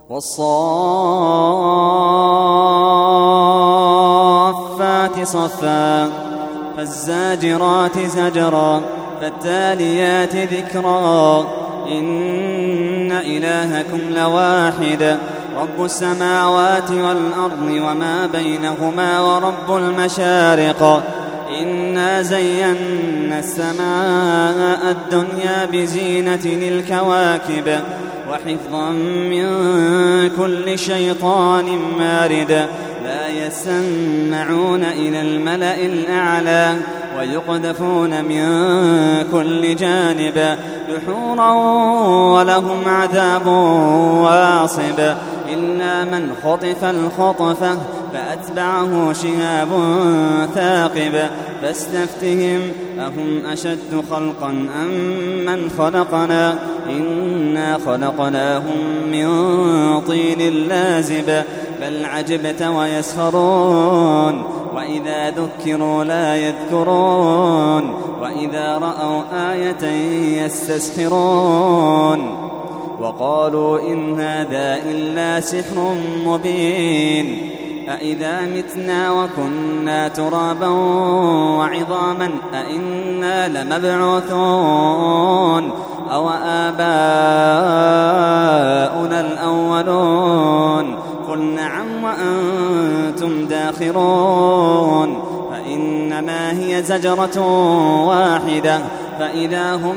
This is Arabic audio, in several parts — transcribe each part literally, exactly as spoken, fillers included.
والصافات صفا فالزاجرات زجرا فالتاليات ذكرا إن إلهكم لواحد رب السماوات والأرض وما بينهما ورب المشارق إنا زينا السماء الدنيا بزينة الكواكب وحفظا من كل شيطان مارد لا يسمعون إلى الملأ الأعلى ويقذفون من كل جانب دحورا ولهم عذاب واصب إلا من خطف الخطفة فأتبعه شهاب ثاقب فاستفتهم أهم أشد خلقا أم من خلقنا إنا خلقناهم من طين لازب بل عجبت ويسخرون وإذا ذكروا لا يذكرون وإذا رأوا آية يستسخرون وقالوا إن هذا إلا سحر مبين أإذا متنا وكنا ترابا وعظاما أإنا لمبعوثون أو آباؤنا الأولون قل نعم وأنتم داخرون فإنما هي زجرة واحدة فإذا هم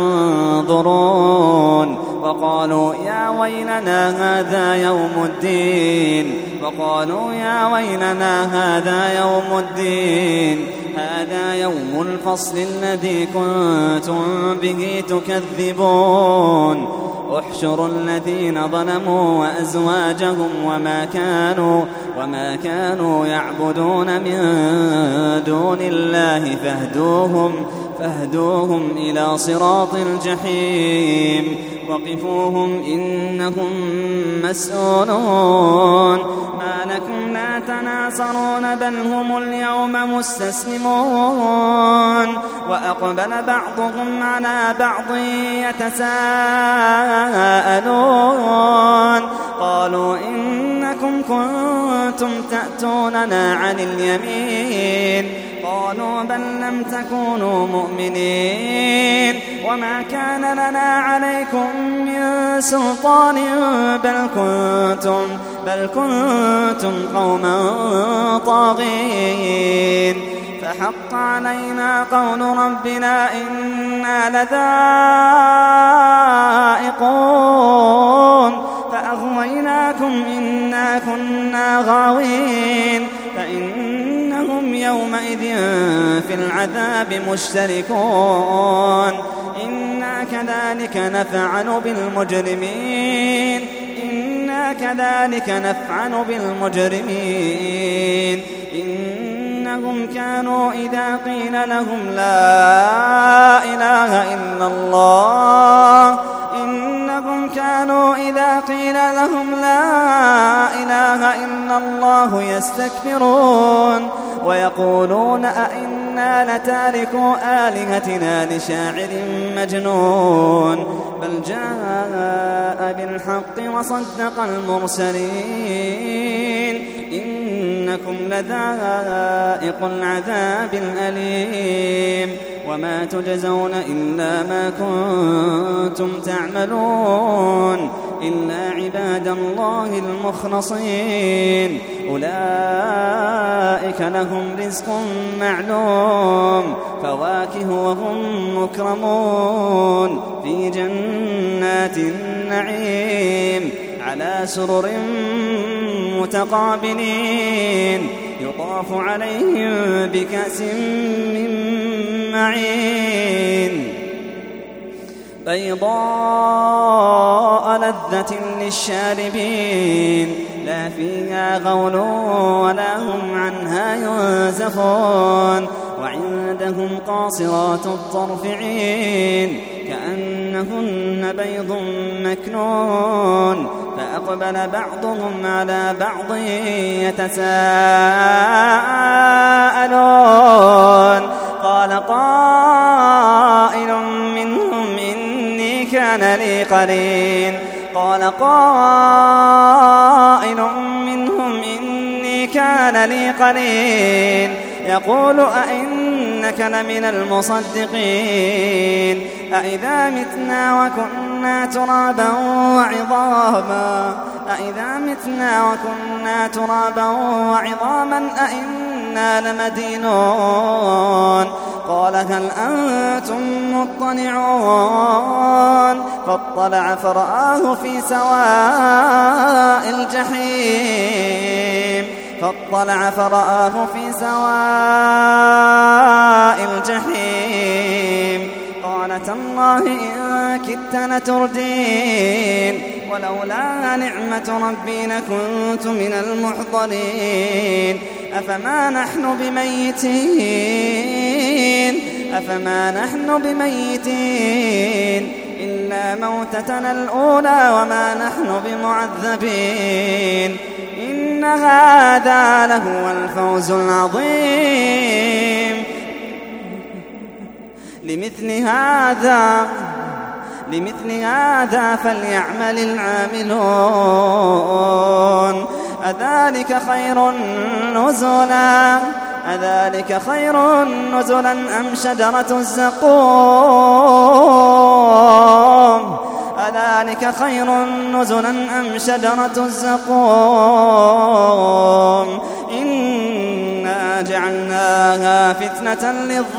ينظرون وقالوا يا ويلنا هذا يوم الدين وقالوا يا ويلنا هذا يوم الدين هذا يوم الفصل الذي كنتم به تكذبون احشروا الذين ظلموا وأزواجهم وما كانوا وما كانوا يعبدون من دون الله فاهدوهم فاهدوهم إلى صراط الجحيم وقفوهم إنهم مسؤولون ما لكم لا تناصرون بل هم اليوم مستسلمون وأقبل بعضهم على بعض يتساءلون قالوا إنكم كنتم تأتوننا عن اليمين قالوا بل لم تكونوا مؤمنين وما كان لنا عليكم من سلطان بل كنتم بل كنتم قوما طاغين فحق علينا قول ربنا إنا لذائقون فأغويناكم إنا كنا غاوين فإنهم يومئذ في العذاب مشتركون إنا كذلك نفعل بالمجرمين إنا كذلك نفعل بالمجرمين إنهم كانوا إذا قيل لهم لا إله إلا الله إنهم كانوا إذا قيل لهم لا إله إلا الله يستكبرون ويقولون أئنا لتاركو آلهتنا لشاعر مجنون بل جاء بالحق وصدق المرسلين إنكم لذائق العذاب الأليم وما تجزون إلا ما كنتم تعملون إلا عباد الله المخلصين أولئك لهم رزق معلوم فواكه وهم مكرمون في جنات النعيم على سرر متقابلين يطاف عليهم بكأس من معين بيضاء لذة للشاربين لا فيها غول ولا هم عنها ينزفون وعندهم قاصرات الطرف عين كأنهن بيض مكنون فأقبل بعضهم على بعض يتساءلون قال قائل منهم إني كان لي قرين قال قائل منهم إني كان لي قرين يقول أئنك لمن المصدقين أئذا متنا وكنا ترابا وعظاما أئذا متنا وكنا ترابا وعظاما أئنا لمدينون قال هل أنتم مطلعون فاطلع فرآه في سواء الجحيم فاطلع فرآه في سواء الجحيم قال تالله إن كدت لتردين ولولا نعمة ربي لكنت من المحضرين أفما نحن بميتين أفما نحن بميتين إلا موتتنا الأولى وما نحن بمعذبين إن هذا لهو الفوز العظيم لمثل هذا لمثل هذا فليعمل العاملون أذلك خير نزلا أذلك خير نزلا أم شجرة الزقوم أذلك خير نزلا أم شجرة الزقوم إنا جعلناها فتنة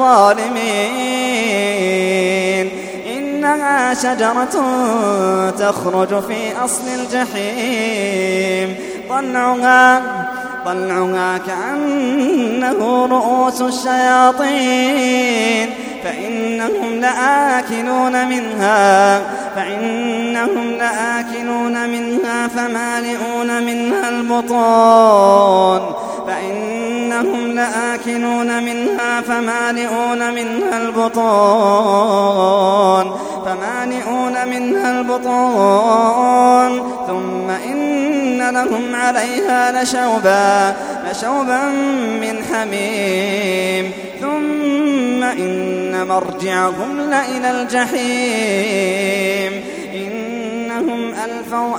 للظالمين إنها شجرة تخرج في أصل الجحيم طلعها طلعها كأنه رؤوس الشياطين فإنهم لآكلون منها فإنهم لآكلون منها فمالئون منها البطون فإنهم لآكلون منها فمالئون منها البطون فمالئون منها البطون ثم إن لهم عليها لشوبا لشوبا من حميم ثم إن مرجعهم لإلى الجحيم إنهم ألفوا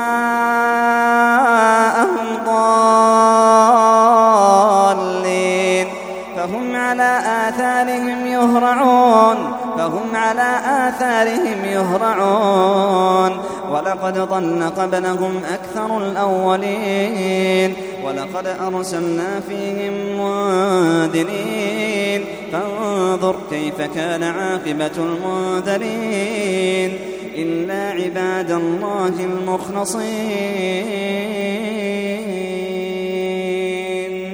آباءهم ضالين فهم على آثارهم يهرعون فهم على آثارهم يهرعون ولقد ضل قبلهم أكثر الأولين ولقد أرسلنا فيهم منذرين فانظر كيف كان عاقبة المنذرين إلا عباد الله المخلصين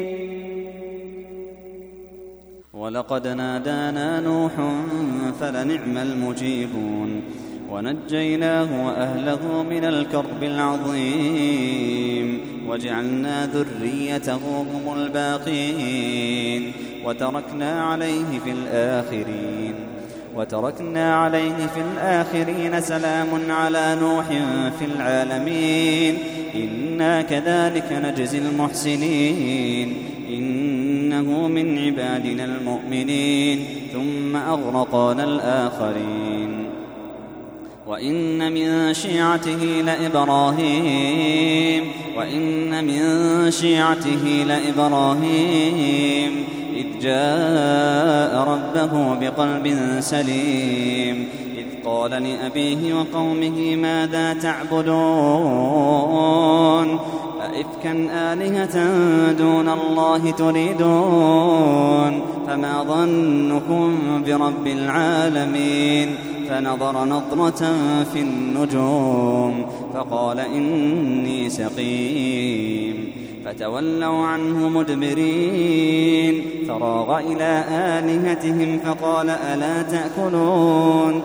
ولقد نادانا نوح فلنعم المجيبون ونجيناه وأهله من الكرب العظيم وجعلنا ذريته هم الباقين وتركنا عليه في الآخرين وتركنا عليه في الآخرين سلام على نوح في العالمين إنا كذلك نجزي المحسنين إنه من عبادنا المؤمنين ثم أغرقنا الآخرين وإن من شيعته لإبراهيم وإن من شيعته لإبراهيم إذ جاء ربه بقلب سليم إذ قال لأبيه وقومه ماذا تعبدون أئفكا آلهة دون الله تريدون فما ظنكم برب العالمين فنظر نظرة في النجوم فقال إني سقيم فتولوا عنه مدبرين فراغ إلى آلهتهم فقال ألا تأكلون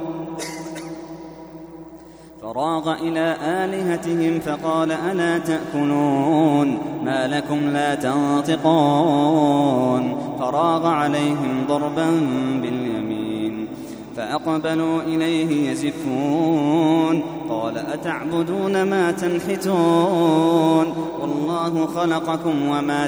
فراغ إلى آلهتهم فقال ألا تأكلون ما لكم لا تنطقون فراغ عليهم ضربا باليمين فأقبلوا إليه يزفون قال أتعبدون ما تنحتون والله خلقكم وما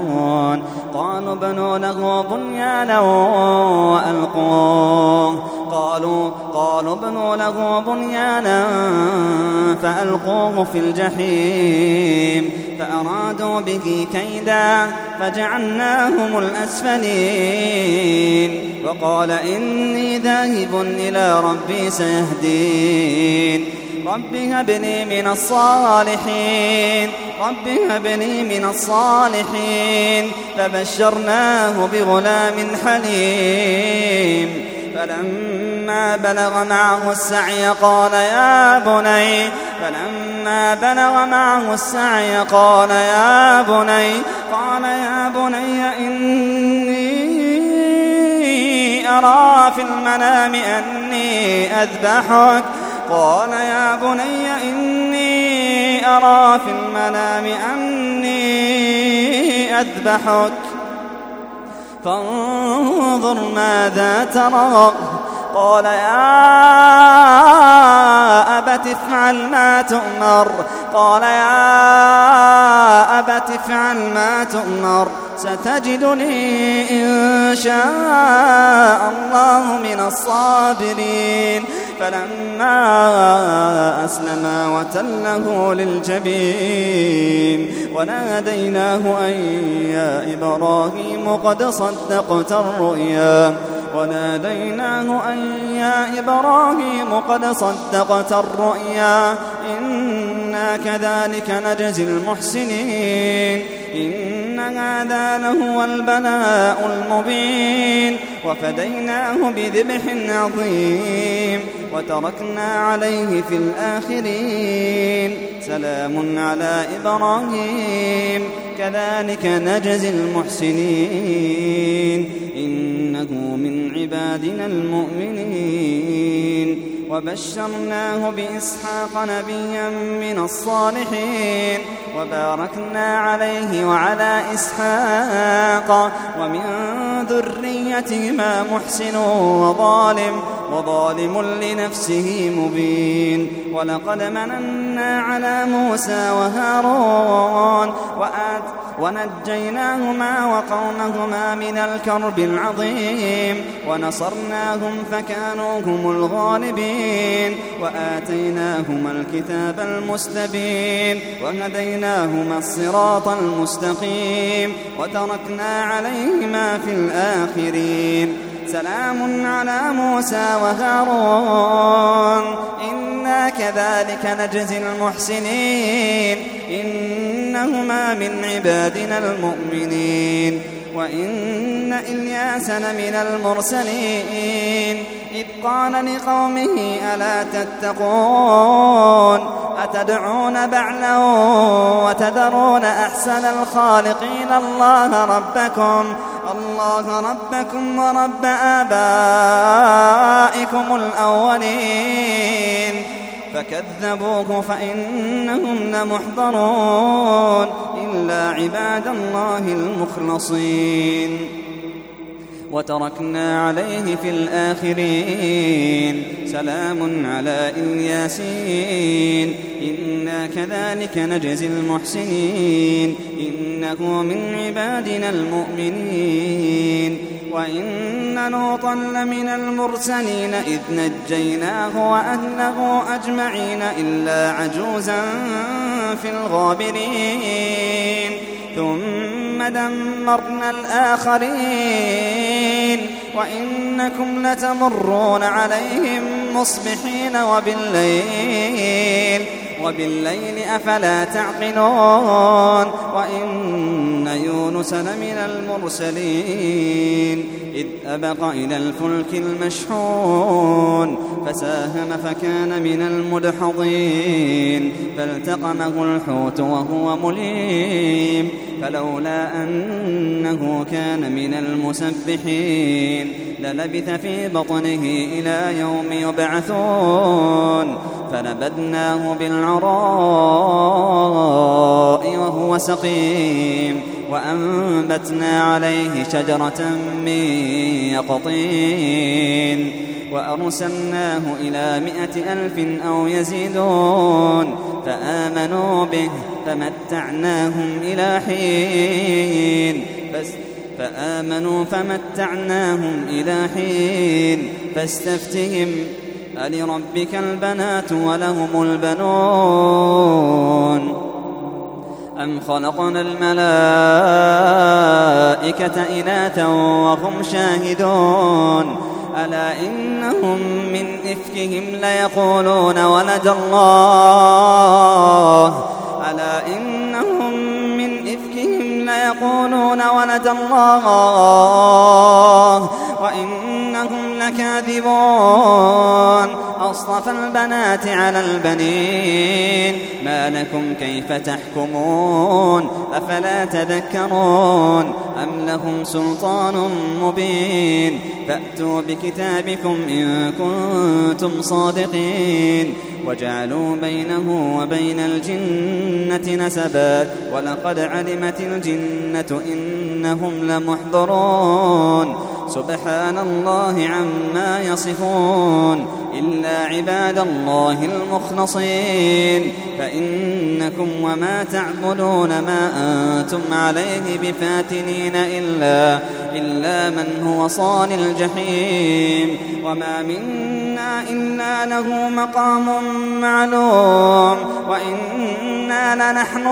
تعملون قالوا بنوا له بنيانا وألقوه قالوا, قالوا ابنوا له بنيانا فألقوه في الجحيم فأرادوا به كيدا فجعلناهم الأسفلين وقال إني ذاهب إلى ربي سيهدين رب هب لي من الصالحين رب هب لي من الصالحين فبشرناه بغلام حليم فلما بلغ معه السعي قال يا بني فلما بلغ معه السعي قال يا بني قال يا بني إني أرى في المنام أني أذبحك قال يا بني إني أرى في المنام أني أذبحك فانظر ماذا ترى قال يا أبت افعل ما تؤمر قال يا أبت افعل ما تؤمر ستجدني إن شاء الله من الصابرين فلما أسلما وتله للجبين وناديناه أن يا إبراهيم قد صدقت الرؤيا وناديناه أن يا إبراهيم قد صدقت الرؤيا إنا كذلك نجزي المحسنين إن هذا لهو البلاء المبين وفديناه بذبح عظيم وتركنا عليه في الآخرين سلام على إبراهيم كذلك نجزي المحسنين إنه من عبادنا المؤمنين وبشرناه بإسحاق نبيا من الصالحين وباركنا عليه وعلى إسحاق ومن ذريتهما محسن وظالم وظالم لنفسه مبين ولقد مننا على موسى وهارون وآت ونجيناهما وقومهما من الكرب العظيم ونصرناهم فكانوا هم الغالبين وآتيناهما الكتاب المستبين وهديناهما الصراط المستقيم وتركنا عليهما في الآخرين سلام على موسى وهارون إنا كذلك نجزي المحسنين إنهما من عبادنا المؤمنين وإن إلياس لمن المرسلين إذ قال لقومه ألا تتقون أتدعون بعلا وتذرون أحسن الخالقين الله ربكم الله ربكم ورب آبائكم الأولين فكذبوه فإنهم لمحضرون إلا عباد الله المخلصين وتركنا عليه في الآخرين سلام على الياسين إنا كذلك نجزي المحسنين إنه من عبادنا المؤمنين وإن لوطا لمن المرسلين إذ نجيناه وأهله أجمعين إلا عجوزا في الغابرين ثم دمرنا الآخرين وإنكم لتمرون عليهم مصبحين وبالليل وبالليل أفلا تعقلون وإن يونس لمن المرسلين إذ أبق إلى الفلك المشحون فساهم فكان من المدحضين فالتقمه الحوت وهو مليم فلولا أنه كان من المسبحين للبث في بطنه إلى يوم يبعثون فنبذناه بالعراء وهو سقيم وأنبتنا عليه شجرة من يقطين وأرسلناه إلى مائة ألف أو يزيدون فآمنوا به فمتعناهم إلى حين فآمنوا فمتعناهم إلى حين فاستفتهم ألربك البنات ولهم البنون أم خلقنا الملائكة إناثا وهم شاهدون ألا إنهم من إفكهم ليقولون ولد الله ألا إنهم من إفكهم ليقولون ولد الله وإنهم لكاذبون أصطفى البنات على البنين ما لكم كيف تحكمون أفلا تذكرون أم لهم سلطان مبين فأتوا بكتابكم إن كنتم صادقين وجعلوا بينه وبين الجنة نسبا ولقد علمت الجنة إنهم لمحضرون سبحان الله عما يصفون إلا عباد الله المخلصين فإنكم وما تعبدون ما أنتم عليه بفاتنين إلا, إلا من هو صال الجحيم وما منا إلا له مقام معلوم وإنا لنحن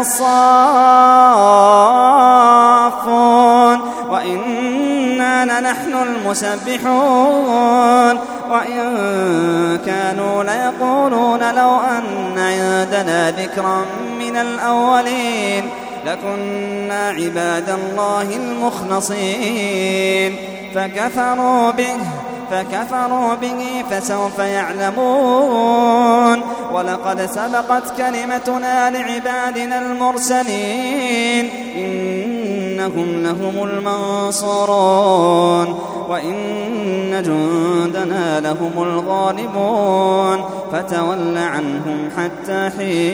الصافون وإنا لنحن المسبحون وإن كانوا ليقولون لو أن عندنا ذكرا من الأولين لكنا عباد الله المخلصين فكفروا به فكفروا به فسوف يعلمون ولقد سبقت كلمتنا لعبادنا المرسلين إنهم لهم المنصورون وإن جندنا لهم الغالبون فتول عنهم حتى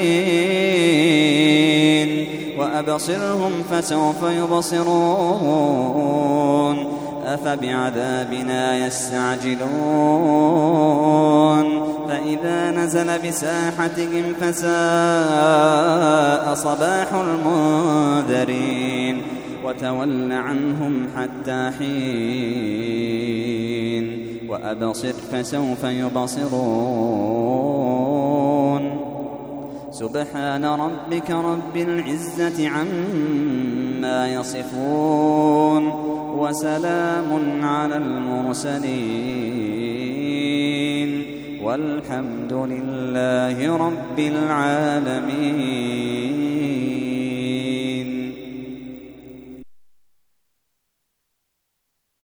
حين وأبصرهم فسوف يبصرون أفبعذابنا يستعجلون فإذا نزل بساحتهم فساء صباح المنذرين وتول عنهم حتى حين وأبصر فسوف يبصرون سبحان ربك رب العزة عما يصفون وسلام على المرسلين والحمد لله رب العالمين.